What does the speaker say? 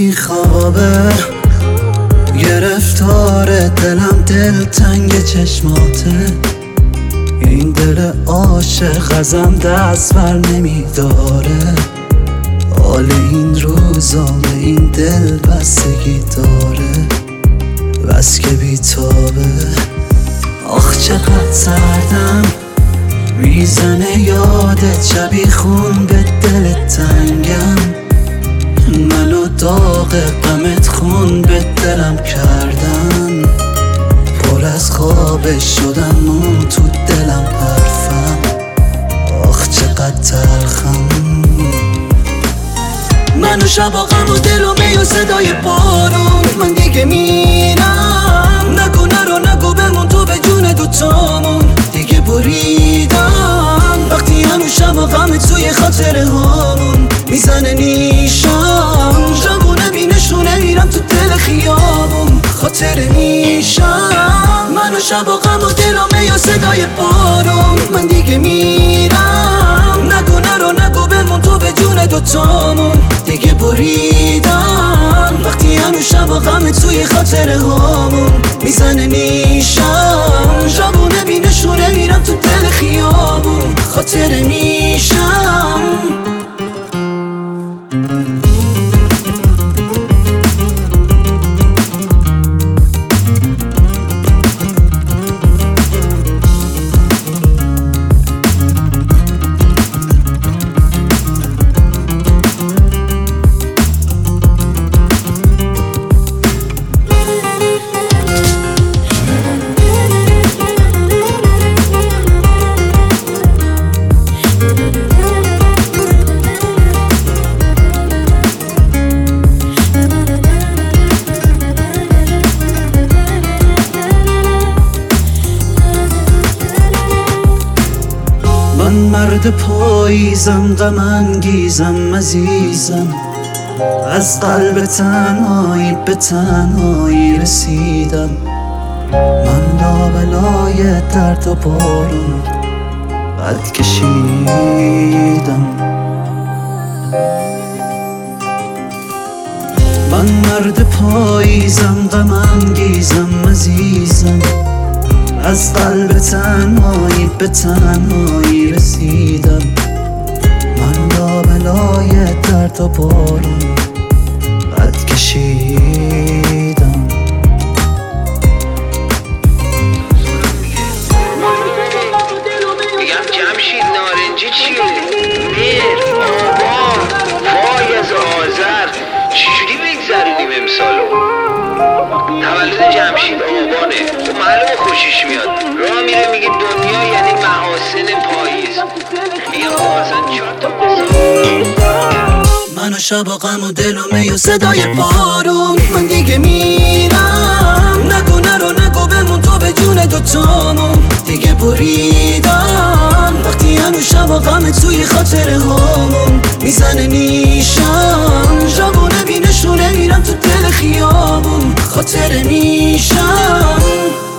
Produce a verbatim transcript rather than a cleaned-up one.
بیخوابه، گرفتار دلم دلتنگ چشماته. این دل عاشق ازم دست بر نمیداره، حال این روزا به این دل بستگی داره، بس که بیتابه. آخ چقدر سردم میزنه یادت، شبی خون به دل تنگم. منو داغ غمت خون به دلم کردن، پر از خوابش شدم مون تو دلم حرفم. آخ چقدر تلخم، منو شبا غم و دل و می و صدای بارون. من دیگه میرم، نگو نرو نگو بمون تو به جون دوتامون. دیگه بریدم وقتی هنو شبا غم توی خاطره هامون میزنه نیشم. جوونه بینشونه میرم تو دل خیابون، خاطره میشم. منو شبا غم و دل و می و صدای بارون. من دیگه میرم، نگو نرو نگو بمون تو به جون دوتامون. دیگه بریدم وقتی هنو شبا غم توی خاطره هامون میزنه نیشم. جوونه بینشونه میرم تو دل خیابون، خاطره میشم. من مرد پاییزم، غم انگیزم، عزیزم. از قلب تنهایی به تنهایی رسیدم. من لابلای درد و بارون قد کشیدم. من مرد پاییزم، غم انگیزم، عزیزم. از قلب تنهایی به تنهایی رسیدم. من لابلای درد و بارون قد کشیدم. میگم جمشید نارنجی چیه؟ میر، آبان، وای از آذر، چجوری بگذرونیم امسالو؟ تولد جمشید آبانه، تو معلومه خوشش میاد. راه میره میگه دنیا یعنی محاسن پاییز. میگم آسان چهار تا منو شبا غم و دل و می و صدای بارون. من دیگه میرم، نگو نرو نگو بمون تو به جون دوتامون. دیگه بریدم وقتی هنو شبا غم توی خاطره هامون میزنه نیشم. جوونه بینشونه میرم تو دل خیابون، خاطره میشم.